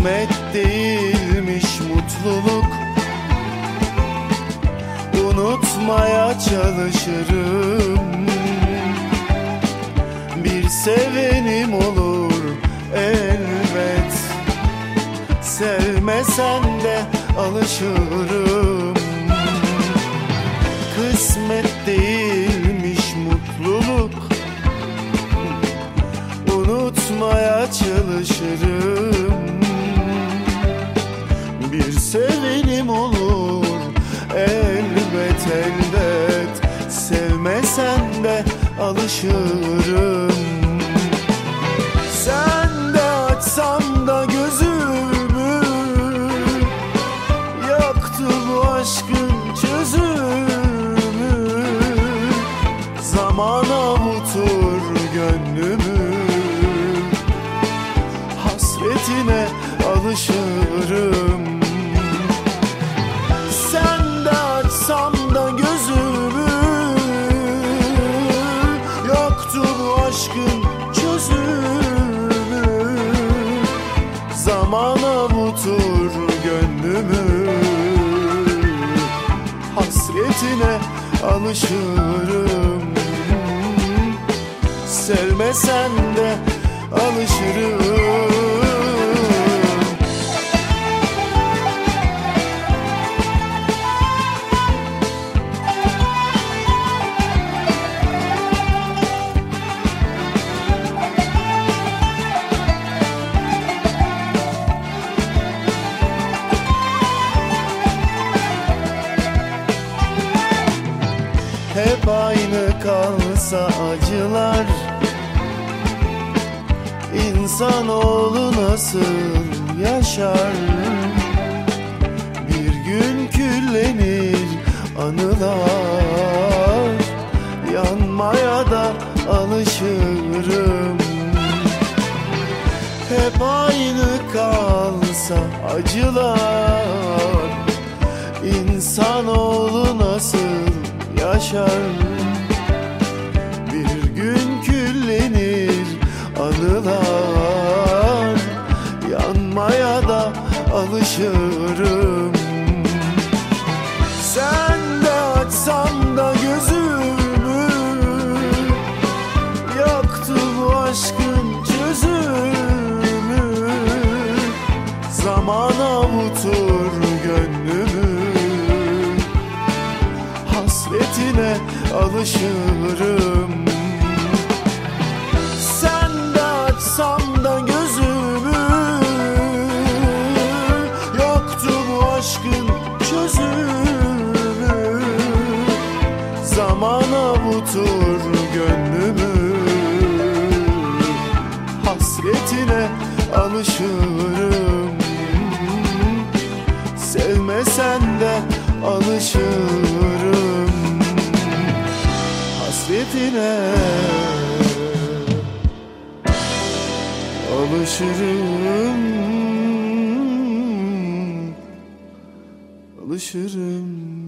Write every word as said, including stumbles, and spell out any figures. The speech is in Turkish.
Kısmet değilmiş mutluluk, unutmaya çalışırım. Bir sevenim olur elbet, sevmesen de alışırım. Kısmet değilmiş mutluluk, unutmaya çalışırım. Bir sevenim olur elbet elbet, sevmesen de alışırım. Sen de açsam da gözümü, yaktı bu aşkın çözümü. Zaman avutur gönlümü, hasretine alışırım. Sen de açsam da gözümü, yoktu bu aşkın çözümü. Zaman avutur gönlümü, hasretine alışırım. Sevmesen de alışırım. Hep aynı kalsa acılar, İnsanoğlu nasıl yaşar? Bir gün küllenir anılar, yanmaya da alışırım. Hep aynı kalsa acılar, İnsanoğlu nasıl yaşar? Bir gün küllenir anılar, yanmaya da alışırım. Sen de açsam da gözümü, yaktı bu aşkın çözümü. Zaman avutur gönlümü, hasretine alışırım. Sen de açsam da gözümü, yoktu bu aşkın çözümü. Zaman avutur gönlümü, hasretine alışırım. Sevmesen de alışırım, hasretine alışırım, alışırım.